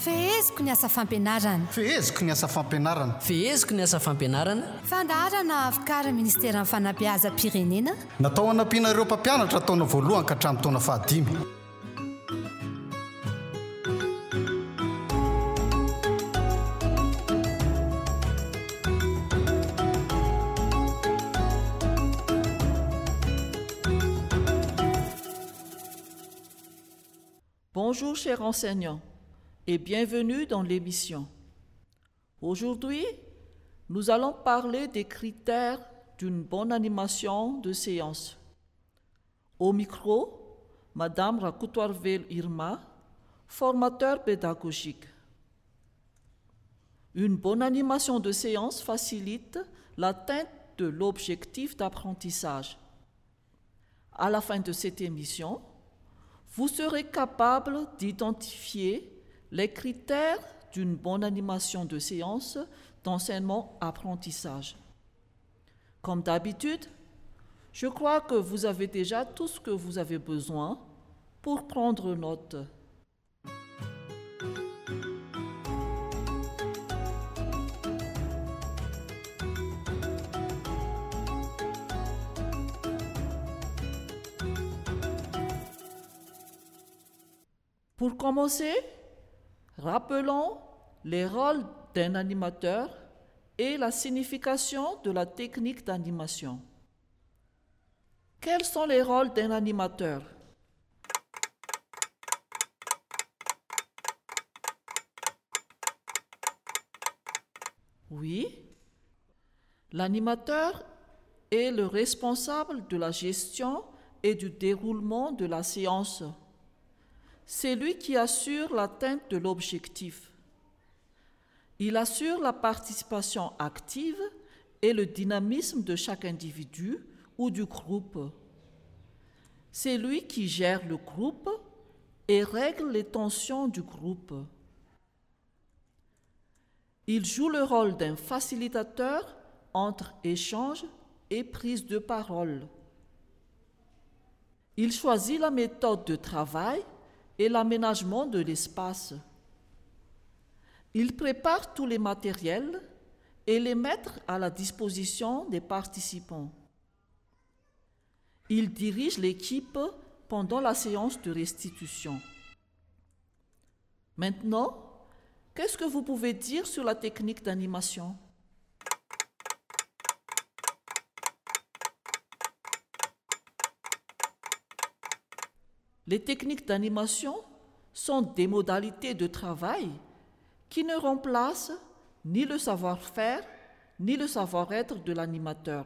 Feheziko ny asa fampianarana. Feheziko ny asa fampianarana. Feheziko ny asa fampianarana. Fandaharana avokarin'ny Ministeran'ny Fanabeazam-pirenena. Natao hanampiana ireo mpampianatra taona voalohany ka hatramin'ny taona 5. Bonjour chers enseignants et bienvenue dans l'émission. Aujourd'hui, nous allons parler des critères d'une bonne animation de séance. Au micro, Madame Rakutwarvel Irma, formateur pédagogique. Une bonne animation de séance facilite l'atteinte de l'objectif d'apprentissage. À la fin de cette émission, vous serez capable d'identifier les critères d'une bonne animation de séance d'enseignement-apprentissage. Comme d'habitude, je crois que vous avez déjà tout ce que vous avez besoin pour prendre note. Pour commencer, rappelons les rôles d'un animateur et la signification de la technique d'animation. Quels sont les rôles d'un animateur? Oui, l'animateur est le responsable de la gestion et du déroulement de la séance. C'est lui qui assure l'atteinte de l'objectif. Il assure la participation active et le dynamisme de chaque individu ou du groupe. C'est lui qui gère le groupe et règle les tensions du groupe. Il joue le rôle d'un facilitateur entre échange et prise de parole. Il choisit la méthode de travail et l'aménagement de l'espace. Il prépare tous les matériels et les met à la disposition des participants. Il dirige l'équipe pendant la séance de restitution. Maintenant, qu'est-ce que vous pouvez dire sur la technique d'animation? Les techniques d'animation sont des modalités de travail qui ne remplacent ni le savoir-faire ni le savoir-être de l'animateur.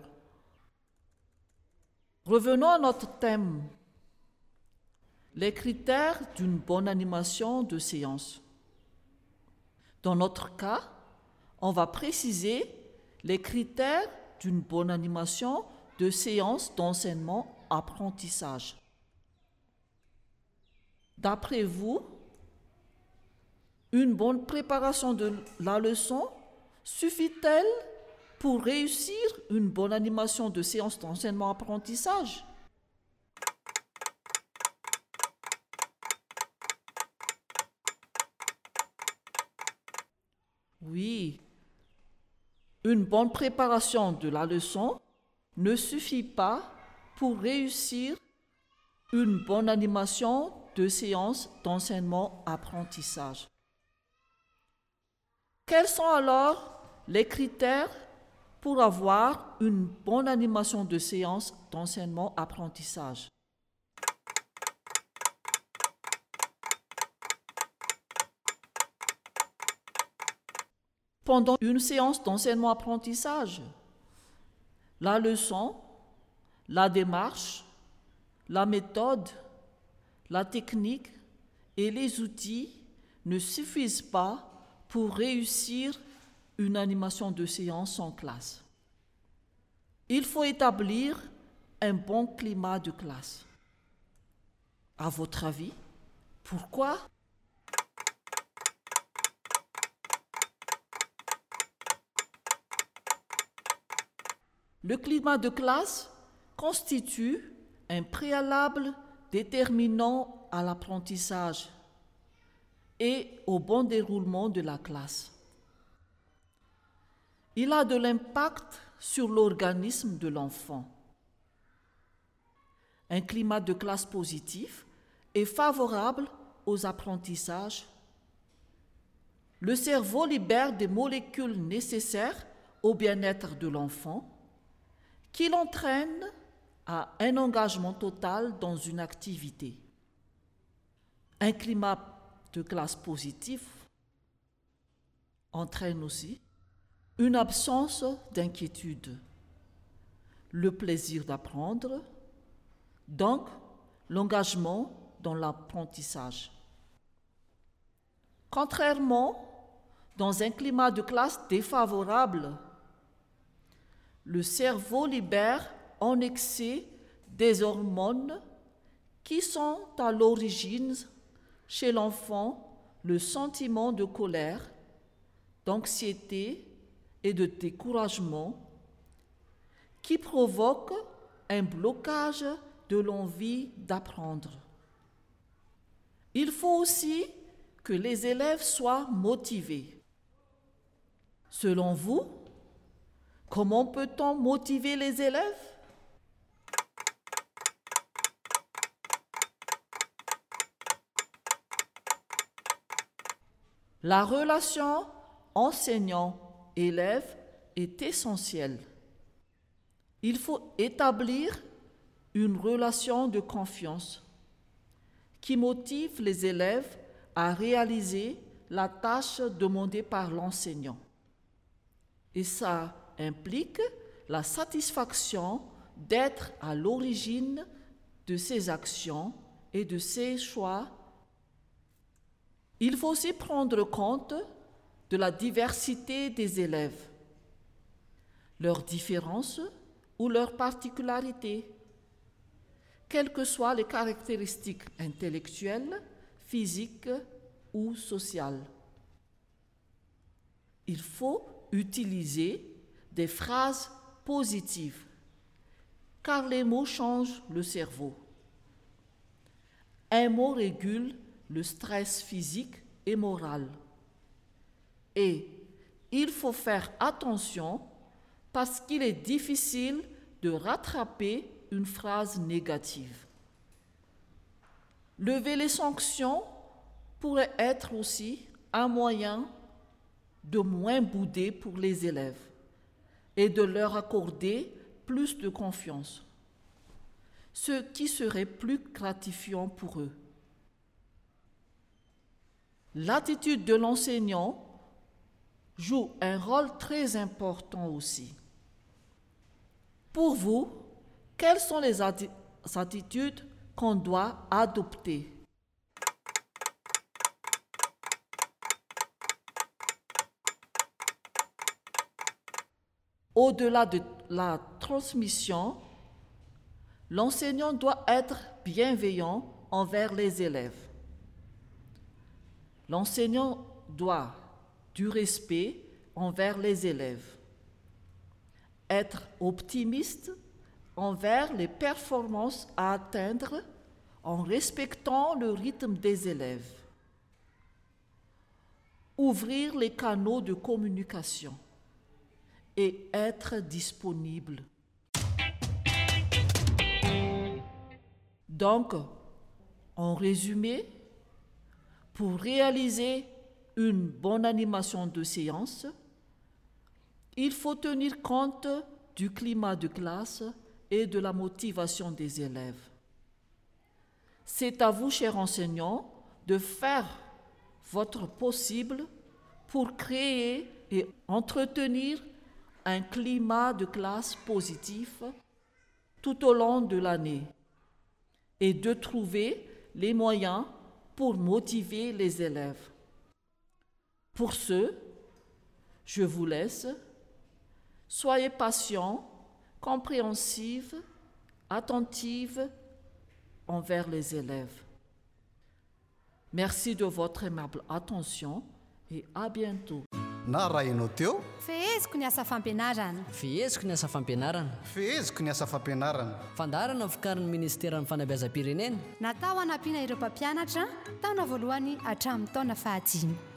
Revenons à notre thème, les critères d'une bonne animation de séance. Dans notre cas, on va préciser les critères d'une bonne animation de séance d'enseignement-apprentissage. D'après vous, une bonne préparation de la leçon suffit-elle pour réussir une bonne animation de séance d'enseignement-apprentissage? Oui, une bonne préparation de la leçon ne suffit pas pour réussir une bonne animation de séance d'enseignement-apprentissage. Quels sont alors les critères pour avoir une bonne animation de séance d'enseignement-apprentissage? Pendant une séance d'enseignement-apprentissage, la leçon, la démarche, la méthode, la technique et les outils ne suffisent pas pour réussir une animation de séance en classe. Il faut établir un bon climat de classe. À votre avis, pourquoi? Le climat de classe constitue un préalable déterminant à l'apprentissage. et au bon déroulement de la classe. Il a de l'impact sur l'organisme de l'enfant. Un climat de classe positif est favorable aux apprentissages. Le cerveau libère des molécules nécessaires au bien-être de l'enfant qui l'entraînent à un engagement total dans une activité. Un climat de classe positif entraîne aussi une absence d'inquiétude, le plaisir d'apprendre, donc l'engagement dans l'apprentissage. Contrairement, dans un climat de classe défavorable, le cerveau libère en excès des hormones qui sont à l'origine chez l'enfant le sentiment de colère, d'anxiété et de découragement qui provoque un blocage de l'envie d'apprendre. Il faut aussi que les élèves soient motivés. Selon vous, comment peut-on motiver les élèves? La relation enseignant-élève est essentielle. Il faut établir une relation de confiance qui motive les élèves à réaliser la tâche demandée par l'enseignant. Et ça implique la satisfaction d'être à l'origine de ses actions et de ses choix. Il faut aussi prendre compte de la diversité des élèves, leurs différences ou leurs particularités, quelles que soient les caractéristiques intellectuelles, physiques ou sociales. Il faut utiliser des phrases positives, car les mots changent le cerveau. Un mot régule le stress physique et moral. Et il faut faire attention parce qu'il est difficile de rattraper une phrase négative. Lever les sanctions pourrait être aussi un moyen de moins bouder pour les élèves et de leur accorder plus de confiance, ce qui serait plus gratifiant pour eux. L'attitude de l'enseignant joue un rôle très important aussi. Pour vous, quelles sont les attitudes qu'on doit adopter? Au-delà de la transmission, l'enseignant doit être bienveillant envers les élèves. L'enseignant doit du respect envers les élèves, être optimiste envers les performances à atteindre en respectant le rythme des élèves, ouvrir les canaux de communication et être disponible. Donc, en résumé, pour réaliser une bonne animation de séance, il faut tenir compte du climat de classe et de la motivation des élèves. C'est à vous, chers enseignants, de faire votre possible pour créer et entretenir un climat de classe positif tout au long de l'année et de trouver les moyens pour motiver les élèves. Pour ce, je vous laisse. Soyez patients, compréhensifs, attentifs envers les élèves. Merci de votre aimable attention et à bientôt. na raha ianao teo feheziko ny asa fampianarana. feheziko ny asa fampianarana. feheziko ny asa fampianarana. Fandarana vokarin'ny ministeran'ny fanabeazam-pirenena natao hanampiana ireo mpampianatra taona voalohany hatramin'ny taona fahatimy.